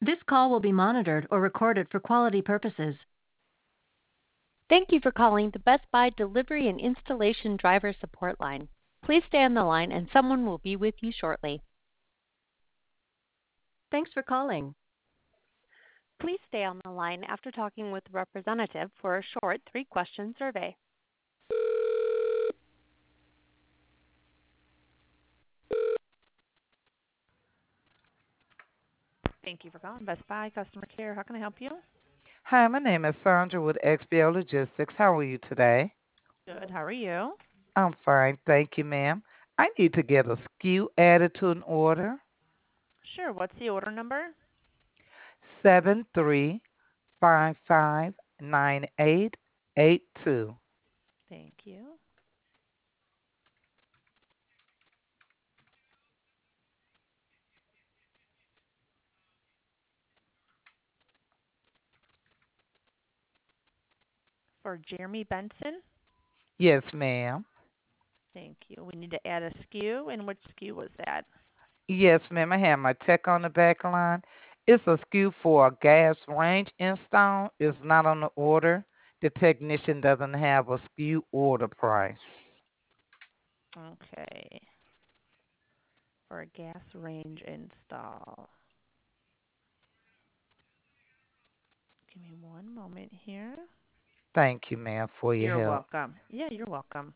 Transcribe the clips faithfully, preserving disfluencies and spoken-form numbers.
This call will be monitored or recorded for quality purposes. Thank you for calling the Best Buy Delivery and Installation Driver Support Line. Please stay on the line and someone will be with you shortly. Thanks for calling. Please stay on the line after talking with a representative for a short three-question survey. Thank you for calling Best Buy Customer Care. How can I help you? Hi, my name is Sandra with X B O Logistics. How are you today? Good. How are you? I'm fine, thank you, ma'am. I need to get a S K U added to an order. Sure. What's the order number? Seven three five five nine eight eight two. Thank you. For Jeremy Benson. Yes, ma'am. Thank you. We need to add a S K U. And which S K U was that? Yes, ma'am. I have my tech on the back line. It's a S K U for a gas range install. It's not on the order. The technician doesn't have a S K U order price. Okay. For a gas range install. Give me one moment here. Thank you, ma'am, for your You're help. welcome. Yeah, you're welcome.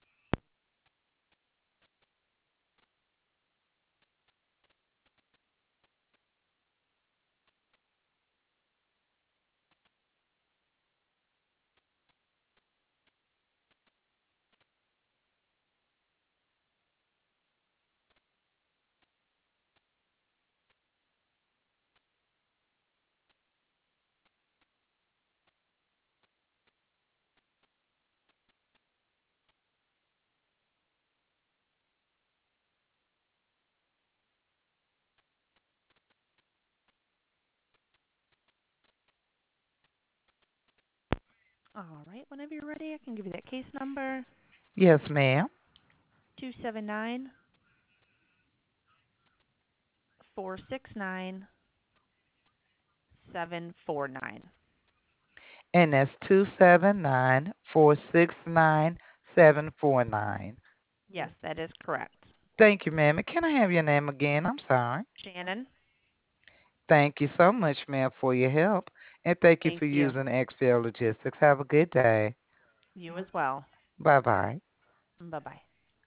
All right. Whenever you're ready, I can give you that case number. Yes, ma'am. Two seven nine four six nine seven four nine. And that's two seven nine four six nine seven four nine. Yes, that is correct. Thank you, ma'am. And can I have your name again? I'm sorry. Shannon. Thank you so much, ma'am, for your help. And thank you Thank for you. using X P L Logistics. Have a good day. You as well. Bye bye. Bye bye.